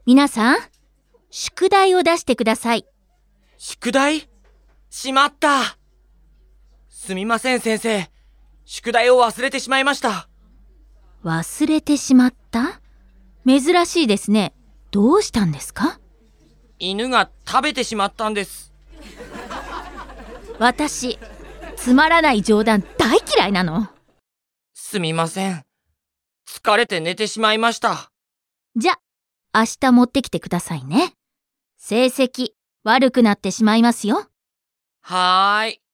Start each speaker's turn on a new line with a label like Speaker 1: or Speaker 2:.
Speaker 1: 皆さん、宿題を出してください。
Speaker 2: 宿題？しまった。すみません先生。宿題を忘れてしまいました。
Speaker 1: 忘れてしまった？珍しいですね。どうしたんですか？
Speaker 2: 犬が食べてしまったんです。
Speaker 1: 私、つまらない冗談大嫌いなの。
Speaker 2: すみません。疲れて寝てしまいました。
Speaker 1: じゃ、明日持ってきてくださいね。成績悪くなってしまいますよ。
Speaker 2: はーい。